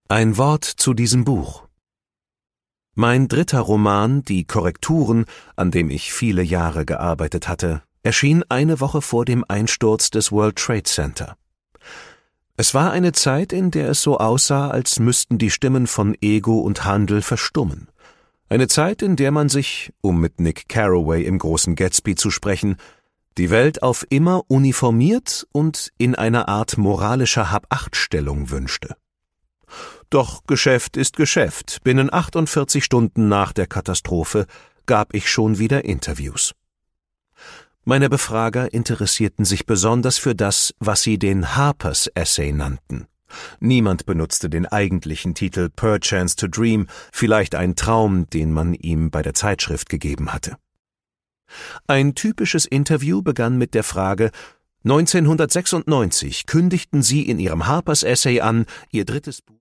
Ein Wort zu diesem Buch. Mein dritter Roman, Die Korrekturen, an dem ich viele Jahre gearbeitet hatte, erschien eine Woche vor dem Einsturz des World Trade Center. Es war eine Zeit, in der es so aussah, als müssten die Stimmen von Ego und Handel verstummen. Eine Zeit, in der man sich, um mit Nick Carraway im großen Gatsby zu sprechen, die Welt auf immer uniformiert und in einer Art moralischer Hab-Acht-Stellung wünschte. Doch Geschäft ist Geschäft. Binnen 48 Stunden nach der Katastrophe gab ich schon wieder Interviews. Meine Befrager interessierten sich besonders für das, was sie den Harper's Essay nannten. Niemand benutzte den eigentlichen Titel Perchance to Dream, vielleicht ein Traum, den man ihm bei der Zeitschrift gegeben hatte. Ein typisches Interview begann mit der Frage: 1996 kündigten Sie in Ihrem Harper's Essay an, Ihr drittes Buch